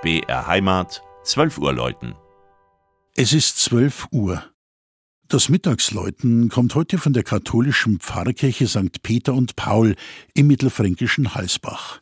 BR Heimat, 12 Uhr läuten. Es ist 12 Uhr. Das Mittagsläuten kommt heute von der katholischen Pfarrkirche St. Peter und Paul im mittelfränkischen Halsbach.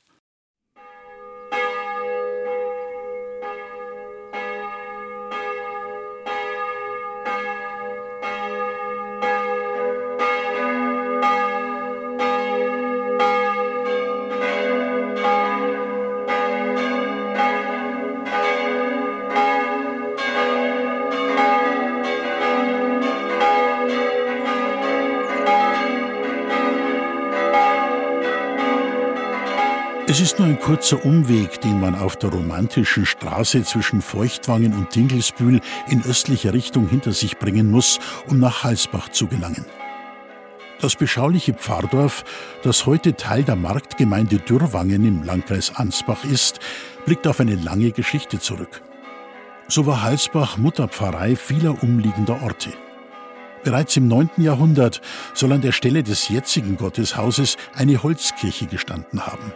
Es ist nur ein kurzer Umweg, den man auf der romantischen Straße zwischen Feuchtwangen und Dinkelsbühl in östlicher Richtung hinter sich bringen muss, um nach Halsbach zu gelangen. Das beschauliche Pfarrdorf, das heute Teil der Marktgemeinde Dürrwangen im Landkreis Ansbach ist, blickt auf eine lange Geschichte zurück. So war Halsbach Mutterpfarrei vieler umliegender Orte. Bereits im 9. Jahrhundert soll an der Stelle des jetzigen Gotteshauses eine Holzkirche gestanden haben.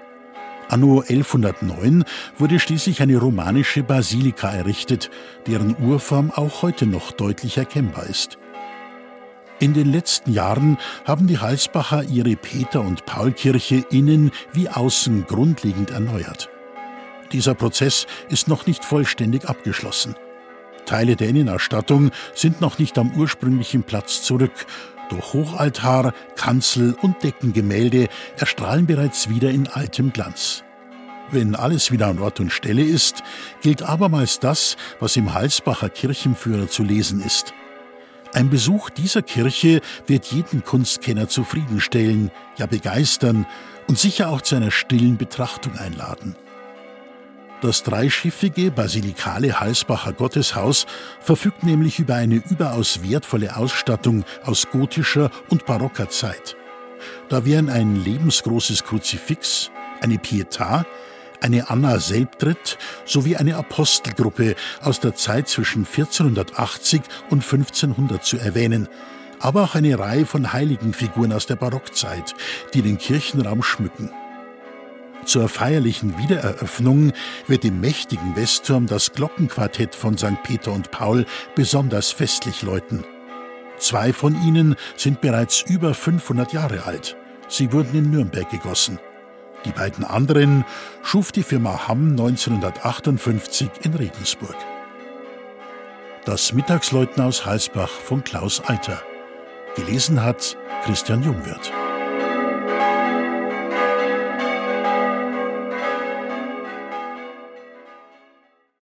Anno 1109 wurde schließlich eine romanische Basilika errichtet, deren Urform auch heute noch deutlich erkennbar ist. In den letzten Jahren haben die Halsbacher ihre Peter- und Paulkirche innen wie außen grundlegend erneuert. Dieser Prozess ist noch nicht vollständig abgeschlossen. Teile der Innenausstattung sind noch nicht am ursprünglichen Platz zurück, doch Hochaltar, Kanzel und Deckengemälde erstrahlen bereits wieder in altem Glanz. Wenn alles wieder an Ort und Stelle ist, gilt abermals das, was im Halsbacher Kirchenführer zu lesen ist. Ein Besuch dieser Kirche wird jeden Kunstkenner zufriedenstellen, ja begeistern und sicher auch zu einer stillen Betrachtung einladen. Das dreischiffige basilikale Halsbacher Gotteshaus verfügt nämlich über eine überaus wertvolle Ausstattung aus gotischer und barocker Zeit. Da wären ein lebensgroßes Kruzifix, eine Pietà, eine Anna Selbtritt sowie eine Apostelgruppe aus der Zeit zwischen 1480 und 1500 zu erwähnen, aber auch eine Reihe von Heiligenfiguren aus der Barockzeit, die den Kirchenraum schmücken. Zur feierlichen Wiedereröffnung wird im mächtigen Westturm das Glockenquartett von St. Peter und Paul besonders festlich läuten. 2 von ihnen sind bereits über 500 Jahre alt. Sie wurden in Nürnberg gegossen. Die beiden anderen schuf die Firma Hamm 1958 in Regensburg. Das Mittagsläuten aus Halsbach von Klaus Alter. Gelesen hat Christian Jungwirth.